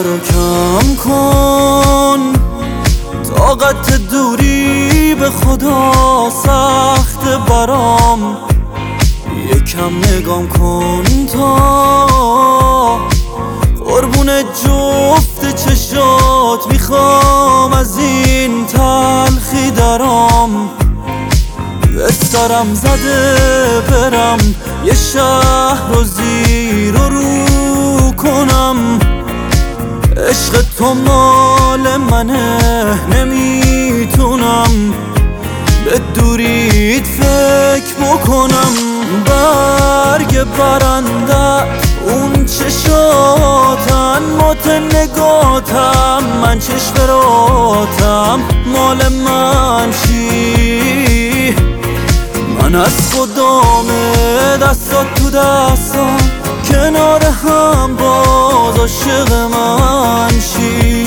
رو کم کن، طاقت دوری به خدا سخت برام. یکم نگام کن تا قربون جفت چشات میخوام از این تلخی درام. به سرم زده برم یه شهر رو زیر و رو کنم. عشق تو مال منه نمیتونم به دوریت فکر بکنم. برگ برنده اون چشاتن مات نگاتم، من چشم راتم مال من چی؟ من از خدام دستات تو دستام کنار هم باز عاشق من چی؟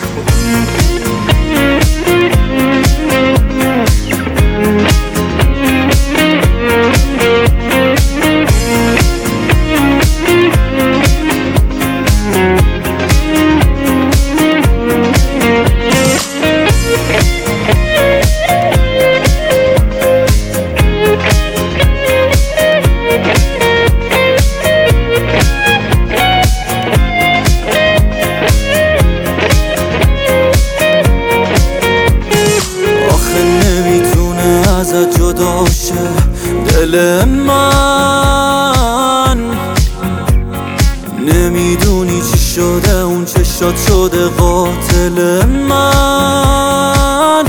جدا شه دل من، نمیدونی چی شده اون چشات شده قاتل من.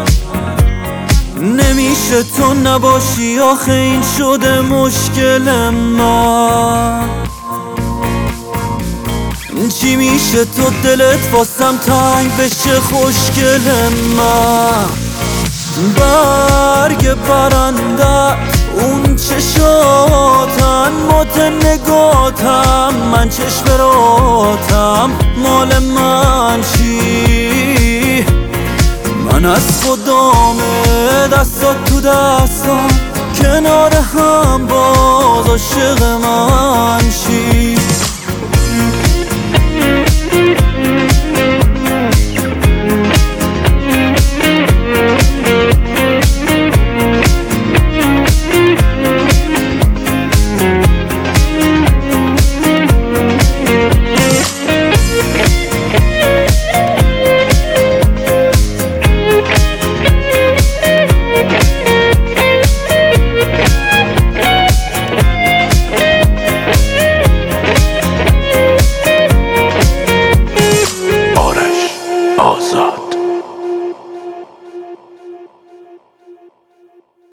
نمیشه تو نباشی آخه این شده مشکل من. چی میشه تو دلت واسم تنگ بشه خوشگل من؟ برگ برنده اون چشاتن مات نگاتم، من چشم راتم مال من چی؟ من از خدام دستات تو دستام کنار هم باز عاشق من چی؟